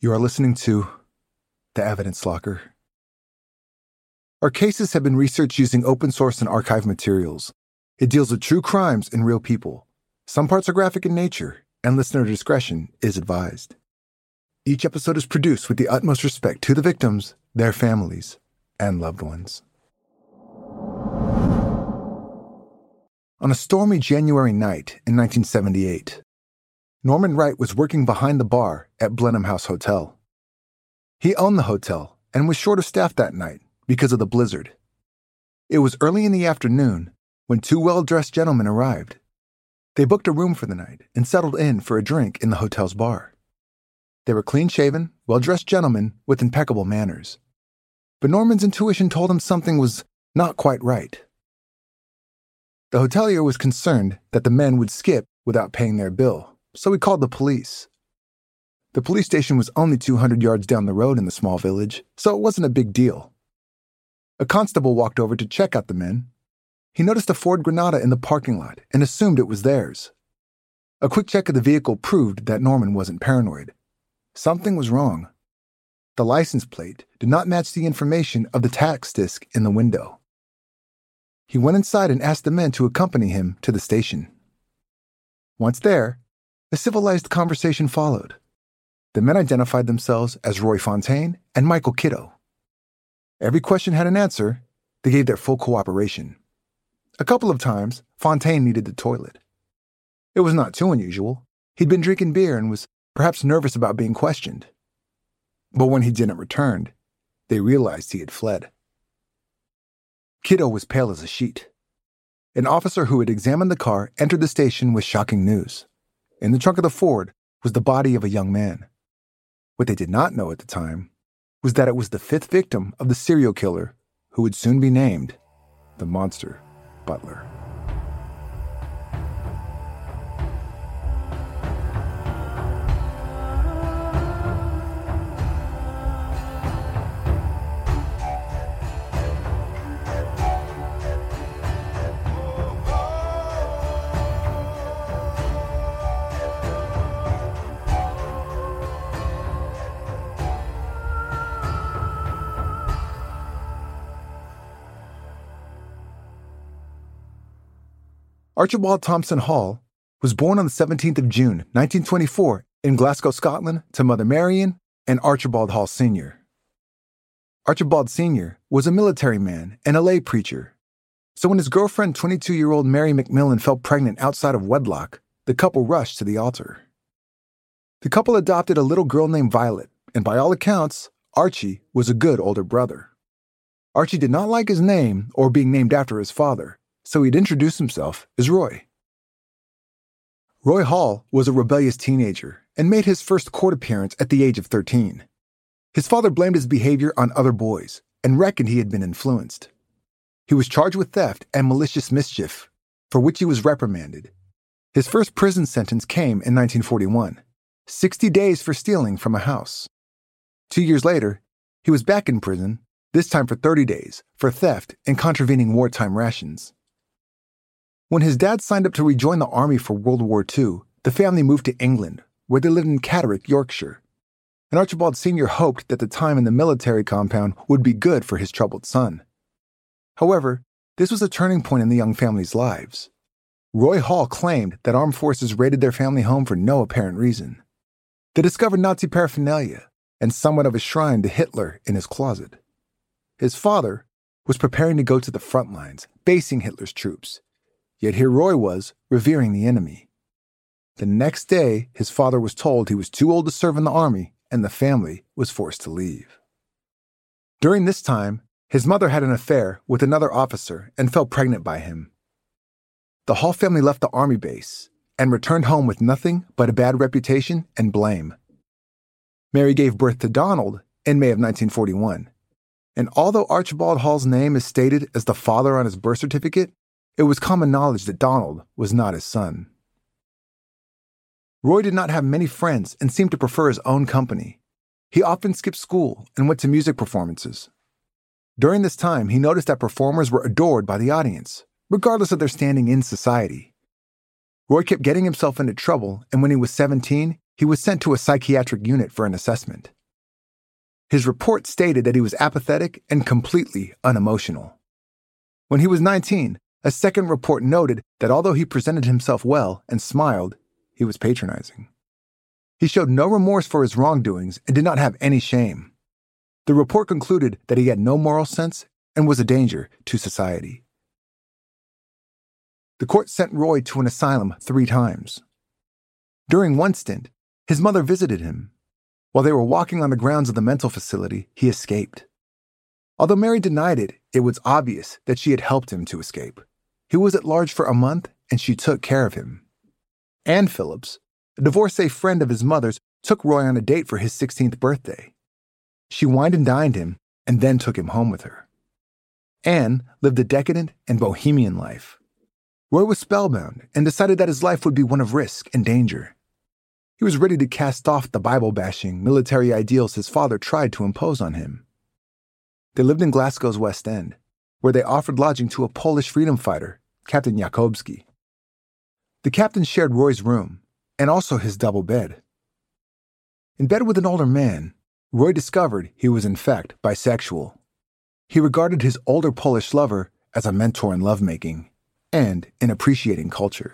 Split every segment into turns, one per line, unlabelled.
You are listening to The Evidence Locker. Our cases have been researched using open source and archive materials. It deals with true crimes and real people. Some parts are graphic in nature, and listener discretion is advised. Each episode is produced with the utmost respect to the victims, their families, and loved ones. On a stormy January night in 1978, Norman Wright was working behind the bar at Blenheim House Hotel. He owned the hotel and was short of staff that night because of the blizzard. It was early in the afternoon when two well-dressed gentlemen arrived. They booked a room for the night and settled in for a drink in the hotel's bar. They were clean-shaven, well-dressed gentlemen with impeccable manners. But Norman's intuition told him something was not quite right. The hotelier was concerned that the men would skip without paying their bill, so he called the police. The police station was only 200 yards down the road in the small village, so it wasn't a big deal. A constable walked over to check out the men. He noticed a Ford Granada in the parking lot and assumed it was theirs. A quick check of the vehicle proved that Norman wasn't paranoid. Something was wrong. The license plate did not match the information of the tax disc in the window. He went inside and asked the men to accompany him to the station. Once there, a civilized conversation followed. The men identified themselves as Roy Fontaine and Michael Kiddo. Every question had an answer. They gave their full cooperation. A couple of times, Fontaine needed the toilet. It was not too unusual. He'd been drinking beer and was perhaps nervous about being questioned. But when he didn't return, they realized he had fled. Kiddo was pale as a sheet. An officer who had examined the car entered the station with shocking news. In the trunk of the Ford was the body of a young man. What they did not know at the time was that it was the fifth victim of the serial killer who would soon be named the Monster Butler. Archibald Thompson Hall was born on the 17th of June, 1924, in Glasgow, Scotland, to Mother Marion and Archibald Hall Sr. Archibald Sr. was a military man and a lay preacher, so when his girlfriend, 22-year-old Mary McMillan, fell pregnant outside of wedlock, the couple rushed to the altar. The couple adopted a little girl named Violet, and by all accounts, Archie was a good older brother. Archie did not like his name or being named after his father, so he'd introduce himself as Roy. Roy Hall was a rebellious teenager and made his first court appearance at the age of 13. His father blamed his behavior on other boys and reckoned he had been influenced. He was charged with theft and malicious mischief, for which he was reprimanded. His first prison sentence came in 1941, 60 days for stealing from a house. 2 years later, he was back in prison, this time for 30 days, for theft and contravening wartime rations. When his dad signed up to rejoin the army for World War II, the family moved to England, where they lived in Catterick, Yorkshire. And Archibald Sr. hoped that the time in the military compound would be good for his troubled son. However, this was a turning point in the young family's lives. Roy Hall claimed that armed forces raided their family home for no apparent reason. They discovered Nazi paraphernalia and somewhat of a shrine to Hitler in his closet. His father was preparing to go to the front lines, facing Hitler's troops. Yet here Roy was, revering the enemy. The next day, his father was told he was too old to serve in the army, and the family was forced to leave. During this time, his mother had an affair with another officer and fell pregnant by him. The Hall family left the army base and returned home with nothing but a bad reputation and blame. Mary gave birth to Donald in May of 1941, and although Archibald Hall's name is stated as the father on his birth certificate, it was common knowledge that Donald was not his son. Roy did not have many friends and seemed to prefer his own company. He often skipped school and went to music performances. During this time, he noticed that performers were adored by the audience, regardless of their standing in society. Roy kept getting himself into trouble, and when he was 17, he was sent to a psychiatric unit for an assessment. His report stated that he was apathetic and completely unemotional. When he was 19, a second report noted that although he presented himself well and smiled, he was patronizing. He showed no remorse for his wrongdoings and did not have any shame. The report concluded that he had no moral sense and was a danger to society. The court sent Roy to an asylum 3 times. During one stint, his mother visited him. While they were walking on the grounds of the mental facility, he escaped. Although Mary denied it, it was obvious that she had helped him to escape. He was at large for a month, and she took care of him. Anne Phillips, a divorcee friend of his mother's, took Roy on a date for his 16th birthday. She wined and dined him and then took him home with her. Anne lived a decadent and bohemian life. Roy was spellbound and decided that his life would be one of risk and danger. He was ready to cast off the Bible-bashing, military ideals his father tried to impose on him. They lived in Glasgow's West End, where they offered lodging to a Polish freedom fighter, Captain Jakobski. The captain shared Roy's room, and also his double bed. In bed with an older man, Roy discovered he was in fact bisexual. He regarded his older Polish lover as a mentor in lovemaking and in appreciating culture.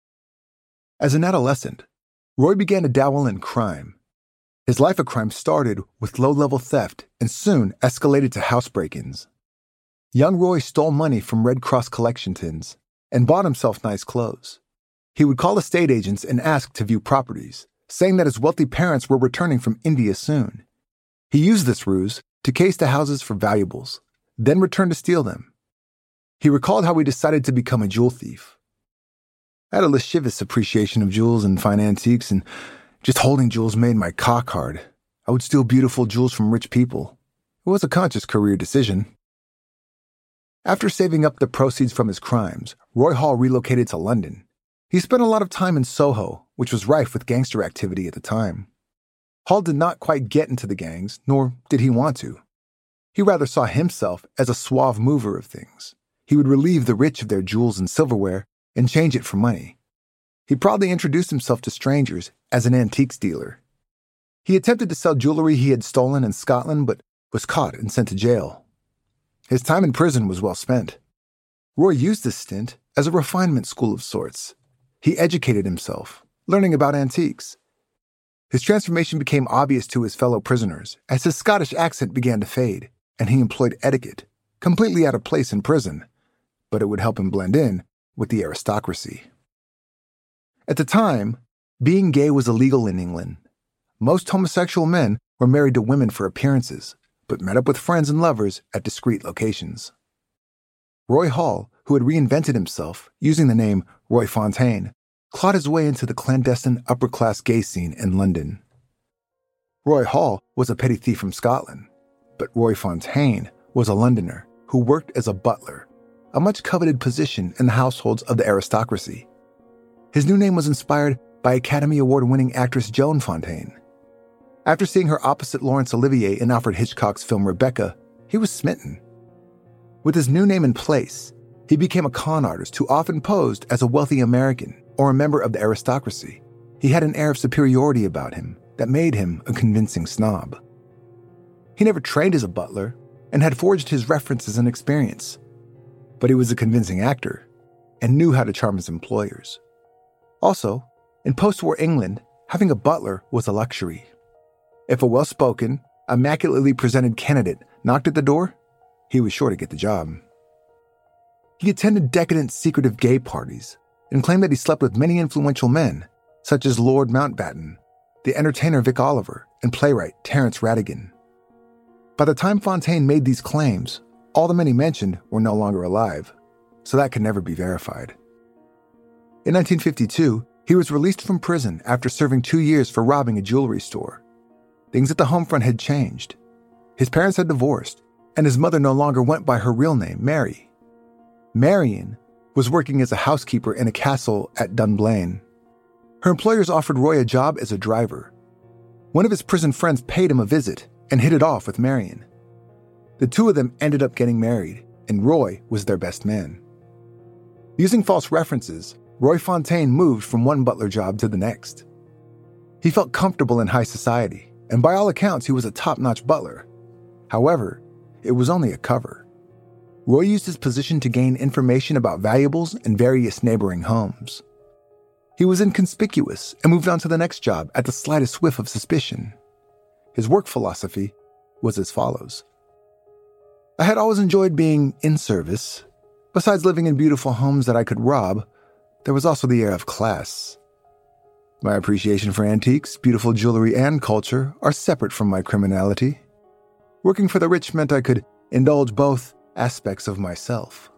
As an adolescent, Roy began to dabble in crime. His life of crime started with low-level theft and soon escalated to house break-ins. Young Roy stole money from Red Cross collection tins and bought himself nice clothes. He would call estate agents and ask to view properties, saying that his wealthy parents were returning from India soon. He used this ruse to case the houses for valuables, then returned to steal them. He recalled how he decided to become a jewel thief. I had a lascivious appreciation of jewels and fine antiques, and just holding jewels made my cock hard. I would steal beautiful jewels from rich people. It was a conscious career decision. After saving up the proceeds from his crimes, Roy Hall relocated to London. He spent a lot of time in Soho, which was rife with gangster activity at the time. Hall did not quite get into the gangs, nor did he want to. He rather saw himself as a suave mover of things. He would relieve the rich of their jewels and silverware and change it for money. He proudly introduced himself to strangers as an antiques dealer. He attempted to sell jewelry he had stolen in Scotland, but was caught and sent to jail. His time in prison was well spent. Roy used this stint as a refinement school of sorts. He educated himself, learning about antiques. His transformation became obvious to his fellow prisoners as his Scottish accent began to fade, and he employed etiquette, completely out of place in prison, but it would help him blend in with the aristocracy. At the time, being gay was illegal in England. Most homosexual men were married to women for appearances, but met up with friends and lovers at discreet locations. Roy Hall, who had reinvented himself using the name Roy Fontaine, clawed his way into the clandestine upper-class gay scene in London. Roy Hall was a petty thief from Scotland, but Roy Fontaine was a Londoner who worked as a butler, a much-coveted position in the households of the aristocracy. His new name was inspired by Academy Award-winning actress Joan Fontaine. After seeing her opposite Laurence Olivier in Alfred Hitchcock's film Rebecca, he was smitten. With his new name in place, he became a con artist who often posed as a wealthy American or a member of the aristocracy. He had an air of superiority about him that made him a convincing snob. He never trained as a butler and had forged his references and experience, but he was a convincing actor and knew how to charm his employers. Also, in post-war England, having a butler was a luxury. If a well-spoken, immaculately presented candidate knocked at the door, he was sure to get the job. He attended decadent, secretive gay parties and claimed that he slept with many influential men, such as Lord Mountbatten, the entertainer Vic Oliver, and playwright Terence Rattigan. By the time Fontaine made these claims, all the men he mentioned were no longer alive, so that could never be verified. In 1952, he was released from prison after serving 2 years for robbing a jewelry store. Things at the home front had changed. His parents had divorced, and his mother no longer went by her real name, Mary. Marion was working as a housekeeper in a castle at Dunblane. Her employers offered Roy a job as a driver. One of his prison friends paid him a visit and hit it off with Marion. The two of them ended up getting married, and Roy was their best man. Using false references, Roy Fontaine moved from one butler job to the next. He felt comfortable in high society, and by all accounts he was a top-notch butler. However, it was only a cover. Roy used his position to gain information about valuables in various neighboring homes. He was inconspicuous and moved on to the next job at the slightest whiff of suspicion. His work philosophy was as follows. I had always enjoyed being in service. Besides living in beautiful homes that I could rob, there was also the air of class. My appreciation for antiques, beautiful jewelry, and culture are separate from my criminality. Working for the rich meant I could indulge both aspects of myself.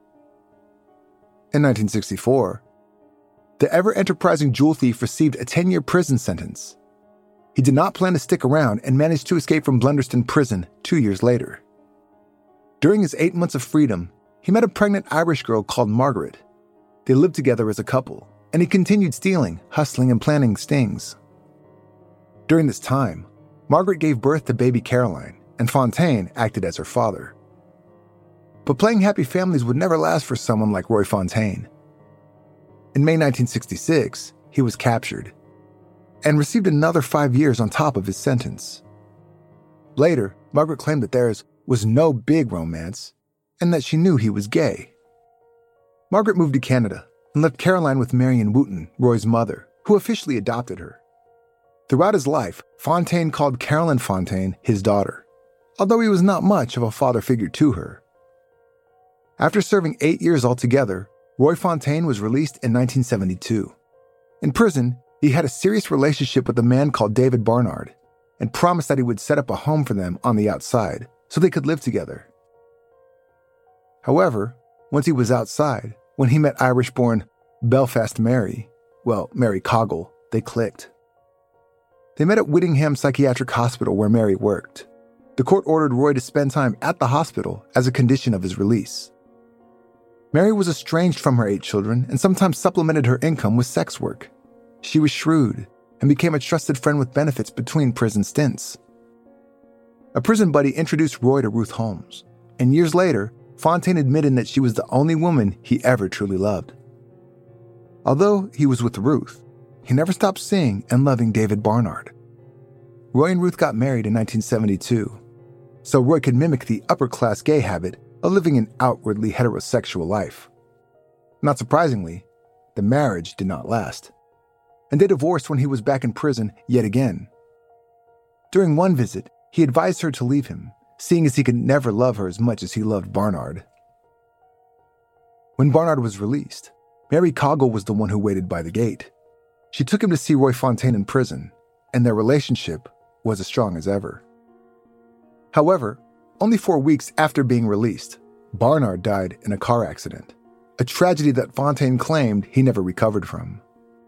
In 1964, the ever-enterprising jewel thief received a 10-year prison sentence. He did not plan to stick around and managed to escape from Blunderston Prison 2 years later. During his 8 months of freedom, he met a pregnant Irish girl called Margaret. They lived together as a couple, and he continued stealing, hustling, and planning stings. During this time, Margaret gave birth to baby Caroline, and Fontaine acted as her father. But playing happy families would never last for someone like Roy Fontaine. In May 1966, he was captured and received another 5 years on top of his sentence. Later, Margaret claimed that theirs was no big romance and that she knew he was gay. Margaret moved to Canada and left Caroline with Marion Wooten, Roy's mother, who officially adopted her. Throughout his life, Fontaine called Caroline Fontaine his daughter, although he was not much of a father figure to her. After serving 8 years altogether, Roy Fontaine was released in 1972. In prison, he had a serious relationship with a man called David Barnard and promised that he would set up a home for them on the outside so they could live together. However, once he was outside, when he met Irish-born Belfast Mary Coggle, they clicked. They met at Whittingham Psychiatric Hospital where Mary worked. The court ordered Roy to spend time at the hospital as a condition of his release. Mary was estranged from her 8 children and sometimes supplemented her income with sex work. She was shrewd and became a trusted friend with benefits between prison stints. A prison buddy introduced Roy to Ruth Holmes, and years later, Fontaine admitted that she was the only woman he ever truly loved. Although he was with Ruth, he never stopped seeing and loving David Barnard. Roy and Ruth got married in 1972, so Roy could mimic the upper-class gay habit of living an outwardly heterosexual life. Not surprisingly, the marriage did not last, and they divorced when he was back in prison yet again. During one visit, he advised her to leave him, seeing as he could never love her as much as he loved Barnard. When Barnard was released, Mary Coggle was the one who waited by the gate. She took him to see Roy Fontaine in prison, and their relationship was as strong as ever. However, only 4 weeks after being released, Barnard died in a car accident, a tragedy that Fontaine claimed he never recovered from.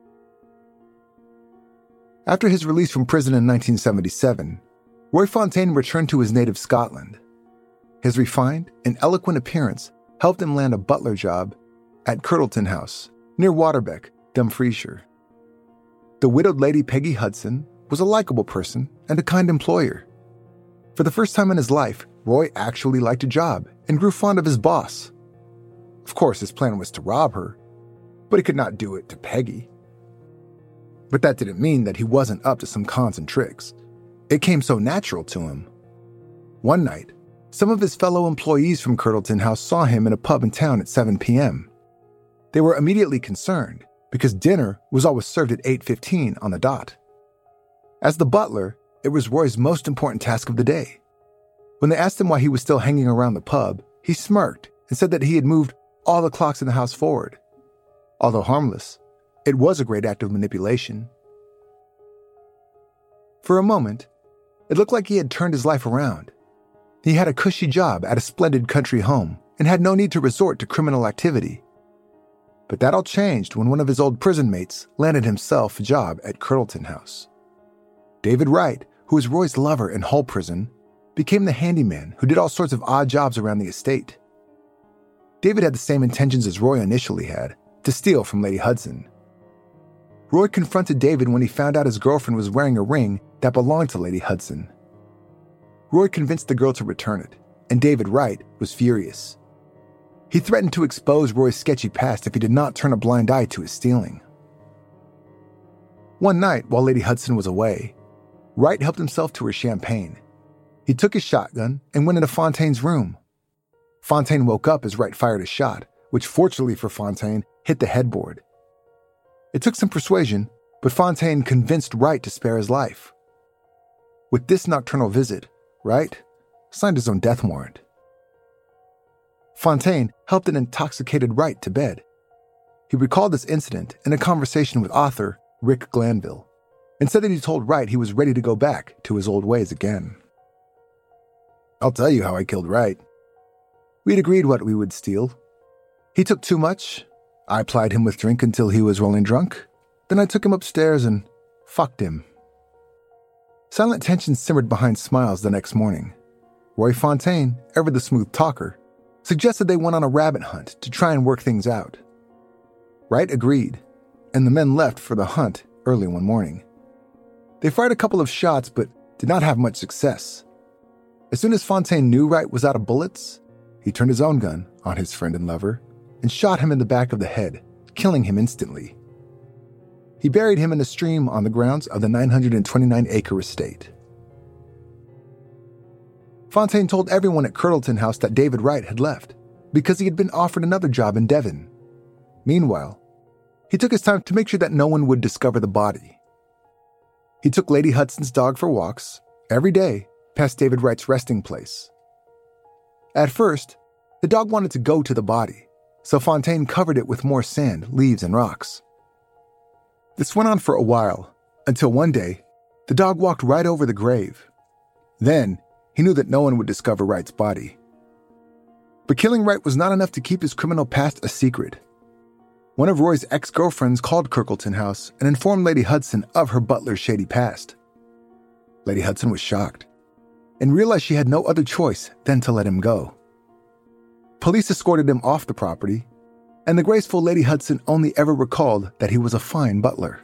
After his release from prison in 1977, Roy Fontaine returned to his native Scotland. His refined and eloquent appearance helped him land a butler job at Curdleton House, near Waterbeck, Dumfriesshire. The widowed Lady Peggy Hudson was a likable person and a kind employer. For the first time in his life, Roy actually liked a job and grew fond of his boss. Of course, his plan was to rob her, but he could not do it to Peggy. But that didn't mean that he wasn't up to some cons and tricks. It came so natural to him. One night, some of his fellow employees from Curdleton House saw him in a pub in town at 7 p.m. They were immediately concerned because dinner was always served at 8:15 on the dot. As the butler, it was Roy's most important task of the day. When they asked him why he was still hanging around the pub, he smirked and said that he had moved all the clocks in the house forward. Although harmless, it was a great act of manipulation. For a moment, it looked like he had turned his life around. He had a cushy job at a splendid country home and had no need to resort to criminal activity. But that all changed when one of his old prison mates landed himself a job at Curdleton House. David Wright, who was Roy's lover in Hull Prison, became the handyman who did all sorts of odd jobs around the estate. David had the same intentions as Roy initially had, to steal from Lady Hudson. Roy confronted David when he found out his girlfriend was wearing a ring that belonged to Lady Hudson. Roy convinced the girl to return it, and David Wright was furious. He threatened to expose Roy's sketchy past if he did not turn a blind eye to his stealing. One night, while Lady Hudson was away, Wright helped himself to her champagne. He took his shotgun and went into Fontaine's room. Fontaine woke up as Wright fired a shot, which fortunately for Fontaine hit the headboard. It took some persuasion, but Fontaine convinced Wright to spare his life. With this nocturnal visit, Wright signed his own death warrant. Fontaine helped an intoxicated Wright to bed. He recalled this incident in a conversation with author Rick Glanville and said that he told Wright he was ready to go back to his old ways again. "I'll tell you how I killed Wright. We'd agreed what we would steal. He took too much. I plied him with drink until he was rolling drunk. Then I took him upstairs and fucked him." Silent tension simmered behind smiles the next morning. Roy Fontaine, ever the smooth talker, suggested they went on a rabbit hunt to try and work things out. Wright agreed, and the men left for the hunt early one morning. They fired a couple of shots but did not have much success. As soon as Fontaine knew Wright was out of bullets, he turned his own gun on his friend and lover and shot him in the back of the head, killing him instantly. He buried him in a stream on the grounds of the 929-acre estate. Fontaine told everyone at Curdleton House that David Wright had left because he had been offered another job in Devon. Meanwhile, he took his time to make sure that no one would discover the body. He took Lady Hudson's dog for walks every day past David Wright's resting place. At first, the dog wanted to go to the body, so Fontaine covered it with more sand, leaves, and rocks. This went on for a while, until one day, the dog walked right over the grave. Then, he knew that no one would discover Wright's body. But killing Wright was not enough to keep his criminal past a secret. One of Roy's ex-girlfriends called Kirkleton House and informed Lady Hudson of her butler's shady past. Lady Hudson was shocked and realized she had no other choice than to let him go. Police escorted him off the property, and the graceful Lady Hudson only ever recalled that he was a fine butler.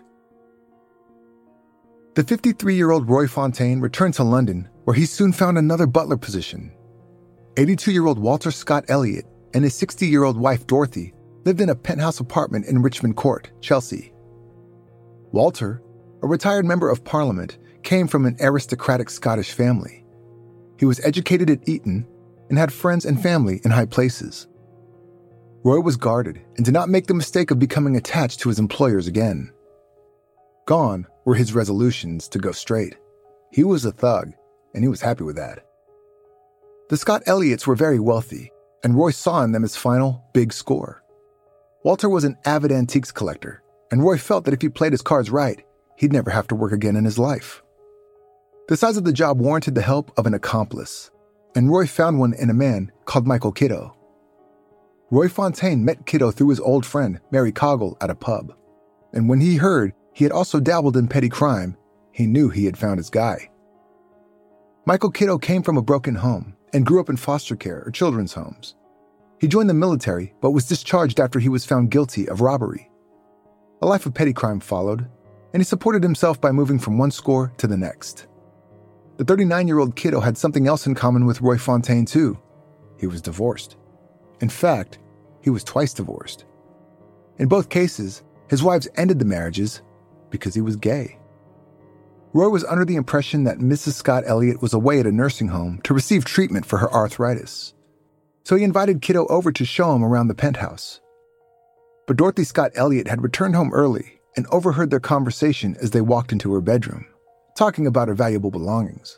The 53-year-old Roy Fontaine returned to London, where he soon found another butler position. 82-year-old Walter Scott Elliott and his 60-year-old wife Dorothy lived in a penthouse apartment in Richmond Court, Chelsea. Walter, a retired member of Parliament, came from an aristocratic Scottish family. He was educated at Eton and had friends and family in high places. Roy was guarded and did not make the mistake of becoming attached to his employers again. Gone were his resolutions to go straight. He was a thug, and he was happy with that. The Scott Elliots were very wealthy, and Roy saw in them his final, big score. Walter was an avid antiques collector, and Roy felt that if he played his cards right, he'd never have to work again in his life. The size of the job warranted the help of an accomplice, and Roy found one in a man called Michael Kiddo. Roy Fontaine met Kiddo through his old friend, Mary Coggle, at a pub, and when he heard he had also dabbled in petty crime, he knew he had found his guy. Michael Kiddo came from a broken home and grew up in foster care or children's homes. He joined the military but was discharged after he was found guilty of robbery. A life of petty crime followed, and he supported himself by moving from one score to the next. The 39-year-old Kiddo had something else in common with Roy Fontaine too. He was divorced. In fact, he was twice divorced. In both cases, his wives ended the marriages because he was gay. Roy was under the impression that Mrs. Scott Elliott was away at a nursing home to receive treatment for her arthritis. So he invited Kiddo over to show him around the penthouse. But Dorothy Scott Elliott had returned home early and overheard their conversation as they walked into her bedroom, talking about her valuable belongings.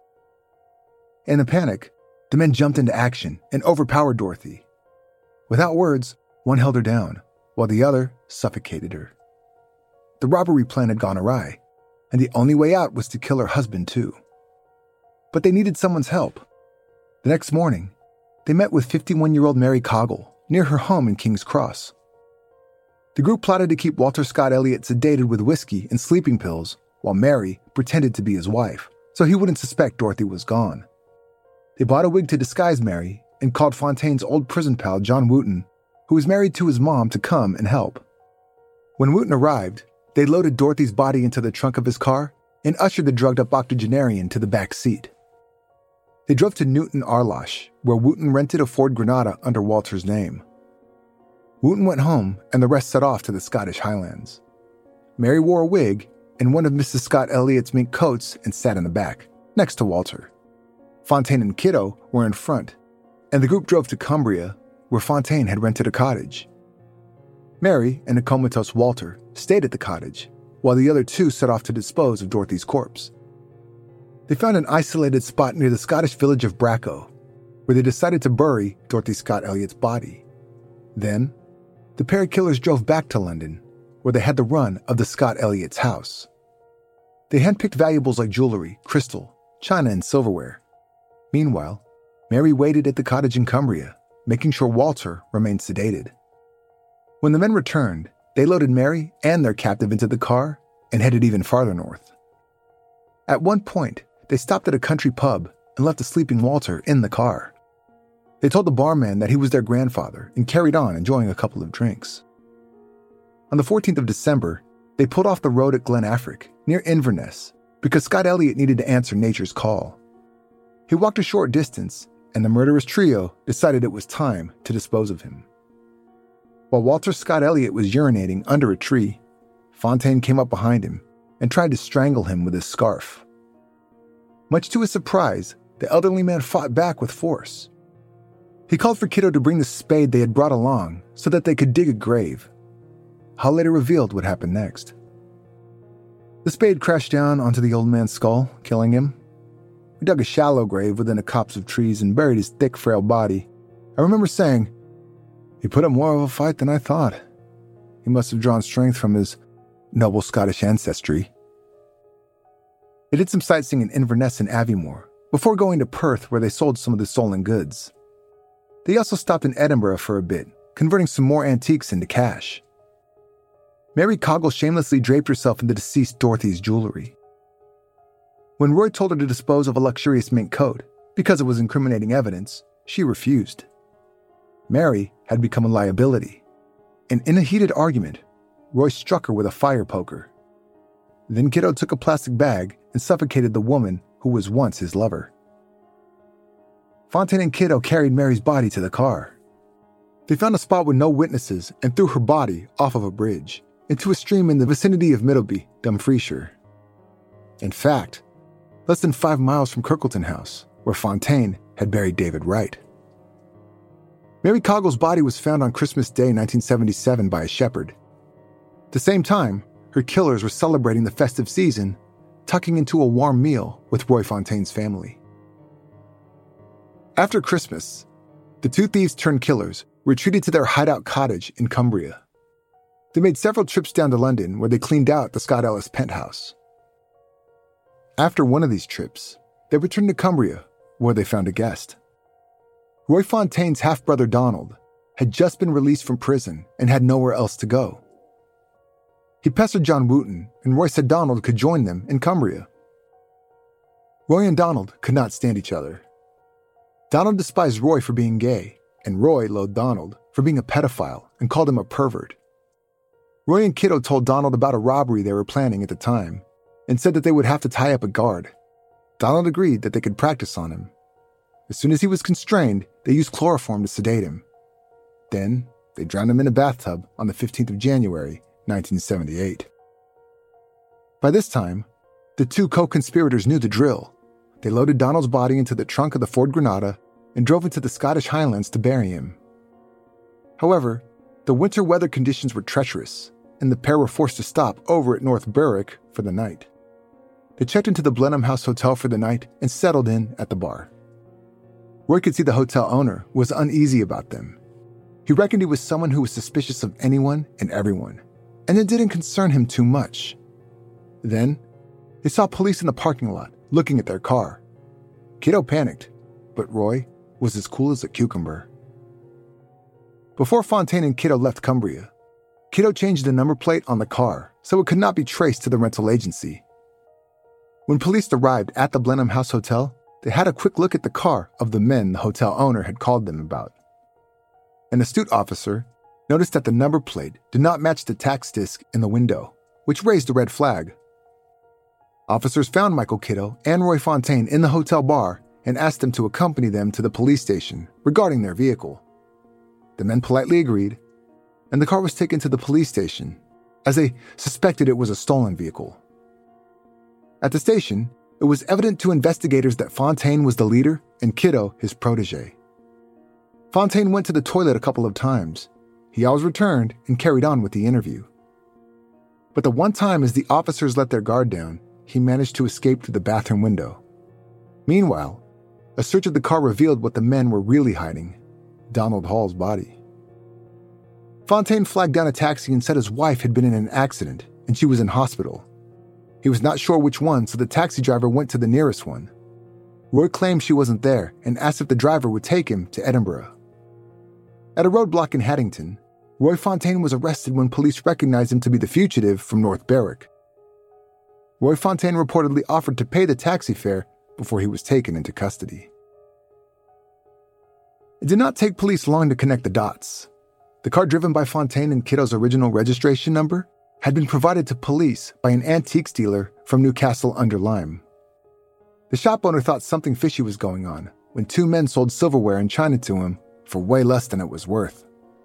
In a panic, the men jumped into action and overpowered Dorothy. Without words, one held her down, while the other suffocated her. The robbery plan had gone awry, and the only way out was to kill her husband too. But they needed someone's help. The next morning, they met with 51-year-old Mary Coggle near her home in King's Cross. The group plotted to keep Walter Scott Elliott sedated with whiskey and sleeping pills, while Mary pretended to be his wife, so he wouldn't suspect Dorothy was gone. They bought a wig to disguise Mary and called Fontaine's old prison pal John Wooten, who was married to his mom, to come and help. When Wooten arrived, they loaded Dorothy's body into the trunk of his car and ushered the drugged-up octogenarian to the back seat. They drove to Newton Arlosh, where Wooten rented a Ford Granada under Walter's name. Wooten went home, and the rest set off to the Scottish Highlands. Mary wore a wig, in one of Mrs. Scott Elliott's mink coats and sat in the back, next to Walter. Fontaine and Kiddo were in front, and the group drove to Cumbria, where Fontaine had rented a cottage. Mary and a comatose Walter stayed at the cottage, while the other two set off to dispose of Dorothy's corpse. They found an isolated spot near the Scottish village of Bracco, where they decided to bury Dorothy Scott Elliott's body. Then, the pair of killers drove back to London, where they had the run of the Scott Elliott's house. They handpicked valuables like jewelry, crystal, china, and silverware. Meanwhile, Mary waited at the cottage in Cumbria, making sure Walter remained sedated. When the men returned, they loaded Mary and their captive into the car and headed even farther north. At one point, they stopped at a country pub and left the sleeping Walter in the car. They told the barman that he was their grandfather and carried on enjoying a couple of drinks. On the 14th of December, they pulled off the road at Glen Affric, near Inverness, because Scott Elliott needed to answer nature's call. He walked a short distance, and the murderous trio decided it was time to dispose of him. While Walter Scott Elliott was urinating under a tree, Fontaine came up behind him and tried to strangle him with his scarf. Much to his surprise, the elderly man fought back with force. He called for Kiddo to bring the spade they had brought along so that they could dig a grave. Hal later revealed what happened next. The spade crashed down onto the old man's skull, killing him. We dug a shallow grave within a copse of trees and buried his thick, frail body. I remember saying, "He put up more of a fight than I thought. He must have drawn strength from his noble Scottish ancestry." They did some sightseeing in Inverness and Aviemore before going to Perth, where they sold some of the stolen goods. They also stopped in Edinburgh for a bit, converting some more antiques into cash. Mary Coggle shamelessly draped herself in the deceased Dorothy's jewelry. When Roy told her to dispose of a luxurious mink coat, because it was incriminating evidence, she refused. Mary had become a liability, and in a heated argument, Roy struck her with a fire poker. Then Kiddo took a plastic bag and suffocated the woman who was once his lover. Fontaine and Kiddo carried Mary's body to the car. They found a spot with no witnesses and threw her body off of a bridge into a stream in the vicinity of Middleby, Dumfriesshire. In fact, less than 5 miles from Kirkleton House, where Fontaine had buried David Wright. Mary Coggle's body was found on Christmas Day 1977 by a shepherd. At the same time, her killers were celebrating the festive season, tucking into a warm meal with Roy Fontaine's family. After Christmas, the two thieves-turned-killers retreated to their hideout cottage in Cumbria. They made several trips down to London, where they cleaned out the Scott Ellis penthouse. After one of these trips, they returned to Cumbria, where they found a guest. Roy Fontaine's half-brother Donald had just been released from prison and had nowhere else to go. He pestered John Wooten, and Roy said Donald could join them in Cumbria. Roy and Donald could not stand each other. Donald despised Roy for being gay, and Roy loathed Donald for being a pedophile and called him a pervert. Roy and Kiddo told Donald about a robbery they were planning at the time and said that they would have to tie up a guard. Donald agreed that they could practice on him. As soon as he was constrained, they used chloroform to sedate him. Then, they drowned him in a bathtub on the 15th of January, 1978. By this time, the two co-conspirators knew the drill. They loaded Donald's body into the trunk of the Ford Granada and drove into the Scottish Highlands to bury him. However, the winter weather conditions were treacherous, and the pair were forced to stop over at North Berwick for the night. They checked into the Blenheim House Hotel for the night and settled in at the bar. Roy could see the hotel owner was uneasy about them. He reckoned he was someone who was suspicious of anyone and everyone, and it didn't concern him too much. Then, they saw police in the parking lot looking at their car. Kiddo panicked, but Roy was as cool as a cucumber. Before Fontaine and Kiddo left Cumbria, Kiddo changed the number plate on the car so it could not be traced to the rental agency. When police arrived at the Blenheim House Hotel, they had a quick look at the car of the men the hotel owner had called them about. An astute officer noticed that the number plate did not match the tax disc in the window, which raised a red flag. Officers found Michael Kiddo and Roy Fontaine in the hotel bar and asked them to accompany them to the police station regarding their vehicle. The men politely agreed, and the car was taken to the police station, as they suspected it was a stolen vehicle. At the station, it was evident to investigators that Fontaine was the leader and Kiddo his protege. Fontaine went to the toilet a couple of times. He always returned and carried on with the interview. But the one time as the officers let their guard down, he managed to escape through the bathroom window. Meanwhile, a search of the car revealed what the men were really hiding: Donald Hall's body. Fontaine flagged down a taxi and said his wife had been in an accident and she was in hospital. He was not sure which one, so the taxi driver went to the nearest one. Roy claimed she wasn't there and asked if the driver would take him to Edinburgh. At a roadblock in Haddington, Roy Fontaine was arrested when police recognized him to be the fugitive from North Berwick. Roy Fontaine reportedly offered to pay the taxi fare before he was taken into custody. It did not take police long to connect the dots. The car driven by Fontaine and Kiddo's original registration number had been provided to police by an antiques dealer from Newcastle-under-Lyme. The shop owner thought something fishy was going on when two men sold silverware and china to him for way less than it was worth.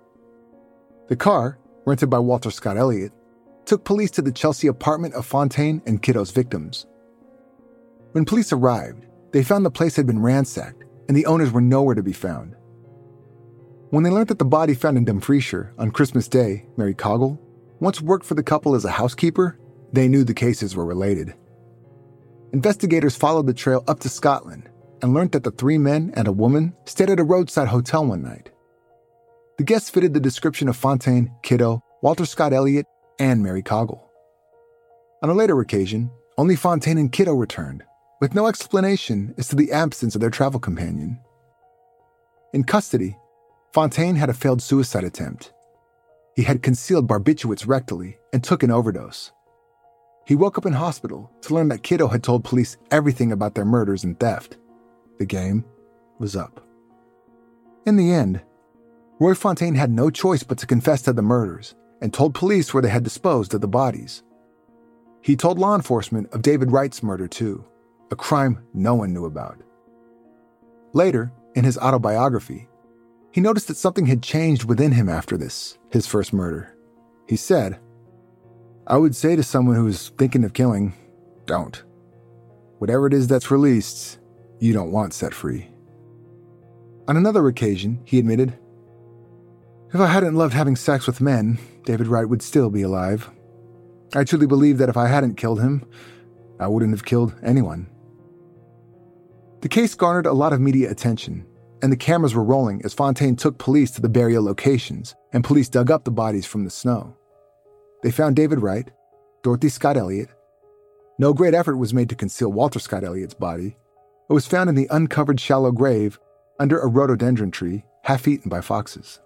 The car, rented by Walter Scott Elliott, took police to the Chelsea apartment of Fontaine and Kiddo's victims. When police arrived, they found the place had been ransacked and the owners were nowhere to be found. When they learned that the body found in Dumfriesshire on Christmas Day, Mary Cogle, once worked for the couple as a housekeeper, they knew the cases were related. Investigators followed the trail up to Scotland and learned that the three men and a woman stayed at a roadside hotel one night. The guests fitted the description of Fontaine, Kiddo, Walter Scott Elliott, and Mary Cogle. On a later occasion, only Fontaine and Kiddo returned, with no explanation as to the absence of their travel companion. In custody, Fontaine had a failed suicide attempt. He had concealed barbiturates rectally and took an overdose. He woke up in hospital to learn that Kiddo had told police everything about their murders and theft. The game was up. In the end, Roy Fontaine had no choice but to confess to the murders and told police where they had disposed of the bodies. He told law enforcement of David Wright's murder too, a crime no one knew about. Later, in his autobiography, he noticed that something had changed within him after this, his first murder. He said, "I would say to someone who is thinking of killing, don't. Whatever it is that's released, you don't want set free." On another occasion, he admitted, "If I hadn't loved having sex with men, David Wright would still be alive. I truly believe that if I hadn't killed him, I wouldn't have killed anyone." The case garnered a lot of media attention, and the cameras were rolling as Fontaine took police to the burial locations, and police dug up the bodies from the snow. They found David Wright, Dorothy Scott Elliott. No great effort was made to conceal Walter Scott Elliott's body. It was found in the uncovered shallow grave under a rhododendron tree, half eaten by foxes.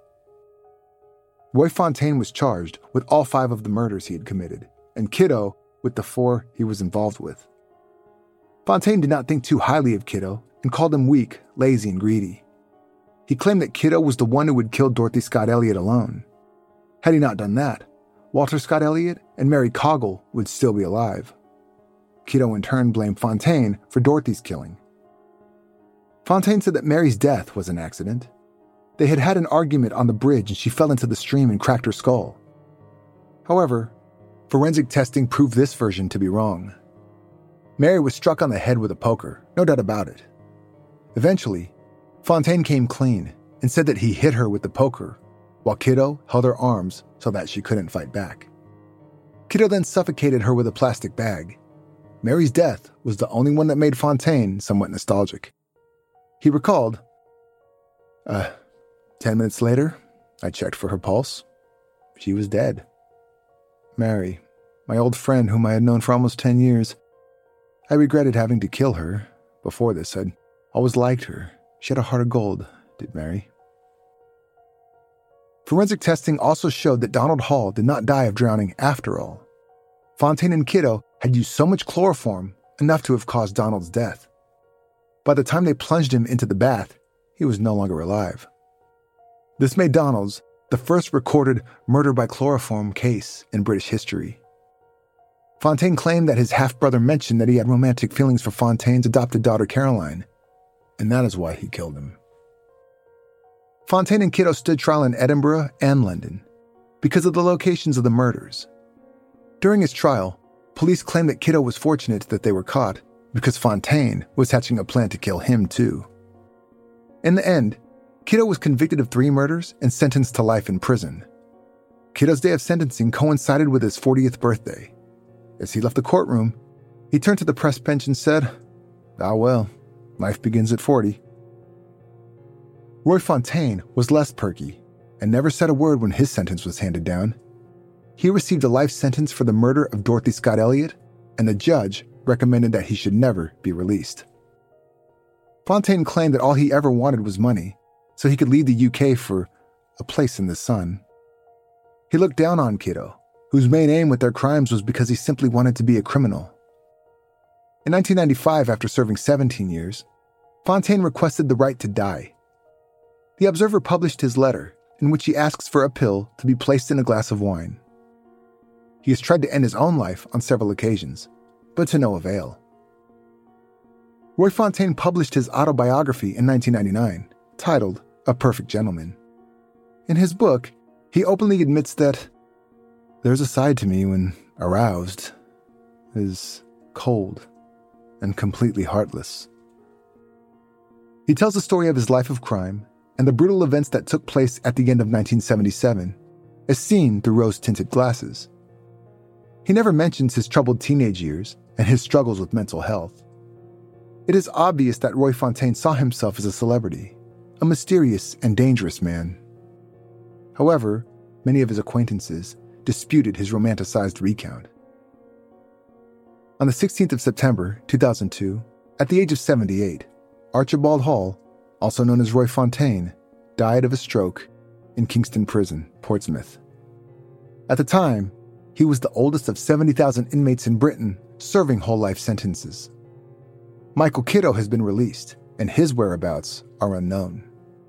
Roy Fontaine was charged with all 5 of the murders he had committed, and Kiddo with the 4 he was involved with. Fontaine did not think too highly of Kiddo and called him weak, lazy, and greedy. He claimed that Kiddo was the one who would kill Dorothy Scott Elliott alone. Had he not done that, Walter Scott Elliott and Mary Cogle would still be alive. Kiddo in turn blamed Fontaine for Dorothy's killing. Fontaine said that Mary's death was an accident. They had had an argument on the bridge and she fell into the stream and cracked her skull. However, forensic testing proved this version to be wrong. Mary was struck on the head with a poker, no doubt about it. Eventually, Fontaine came clean and said that he hit her with the poker, while Kiddo held her arms so that she couldn't fight back. Kiddo then suffocated her with a plastic bag. Mary's death was the only one that made Fontaine somewhat nostalgic. He recalled, 10 minutes later, I checked for her pulse. She was dead. Mary, my old friend whom I had known for almost 10 years. I regretted having to kill her. Before this, I'd always liked her. She had a heart of gold, did Mary. Forensic testing also showed that Donald Hall did not die of drowning after all. Fontaine and Kiddo had used so much chloroform, enough to have caused Donald's death. By the time they plunged him into the bath, he was no longer alive. This made Donald's the first recorded murder by chloroform case in British history. Fontaine claimed that his half-brother mentioned that he had romantic feelings for Fontaine's adopted daughter Caroline, and that is why he killed him. Fontaine and Kiddo stood trial in Edinburgh and London because of the locations of the murders. During his trial, police claim that Kiddo was fortunate that they were caught because Fontaine was hatching a plan to kill him too. In the end, Kiddo was convicted of 3 murders and sentenced to life in prison. Kiddo's day of sentencing coincided with his 40th birthday. As he left the courtroom, he turned to the press bench and said, "Ah well, life begins at 40. Roy Fontaine was less perky and never said a word when his sentence was handed down. He received a life sentence for the murder of Dorothy Scott Elliott, and the judge recommended that he should never be released. Fontaine claimed that all he ever wanted was money, so he could leave the UK for a place in the sun. He looked down on Kiddo, whose main aim with their crimes was because he simply wanted to be a criminal. In 1995, after serving 17 years, Fontaine requested the right to die. The Observer published his letter, in which he asks for a pill to be placed in a glass of wine. He has tried to end his own life on several occasions, but to no avail. Roy Fontaine published his autobiography in 1999, titled A Perfect Gentleman. In his book, he openly admits that there's a side to me when aroused is cold and completely heartless. He tells the story of his life of crime and the brutal events that took place at the end of 1977, as seen through rose-tinted glasses. He never mentions his troubled teenage years and his struggles with mental health. It is obvious that Roy Fontaine saw himself as a celebrity, a mysterious and dangerous man. However, many of his acquaintances disputed his romanticized recount. On the 16th of September, 2002, at the age of 78, Archibald Hall, also known as Roy Fontaine, died of a stroke in Kingston Prison, Portsmouth. At the time, he was the oldest of 70,000 inmates in Britain serving whole life sentences. Michael Kiddo has been released, and his whereabouts are unknown.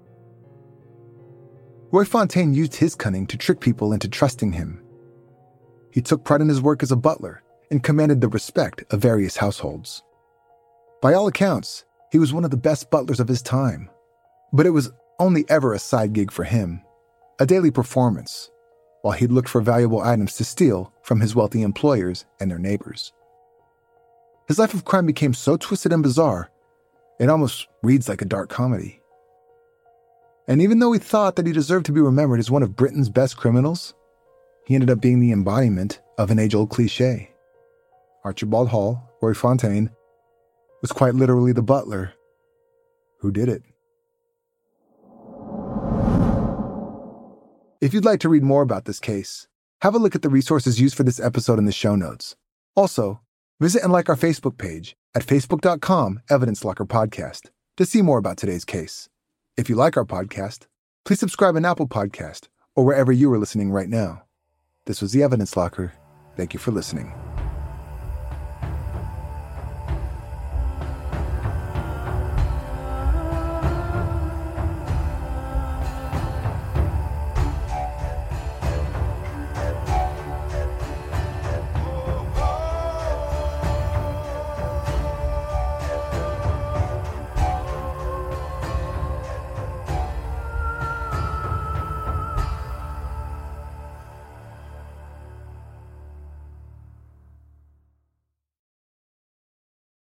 Roy Fontaine used his cunning to trick people into trusting him. He took pride in his work as a butler and commanded the respect of various households. By all accounts, he was one of the best butlers of his time, but it was only ever a side gig for him, a daily performance, while he'd look for valuable items to steal from his wealthy employers and their neighbors. His life of crime became so twisted and bizarre, it almost reads like a dark comedy. And even though he thought that he deserved to be remembered as one of Britain's best criminals, he ended up being the embodiment of an age-old cliché. Archibald Hall, Roy Fontaine, was quite literally the butler who did it. If you'd like to read more about this case, have a look at the resources used for this episode in the show notes. Also, visit and like our Facebook page at facebook.com/Evidence Locker Podcast to see more about today's case. If you like our podcast, please subscribe on Apple Podcast or wherever you are listening right now. This was the Evidence Locker. Thank you for listening.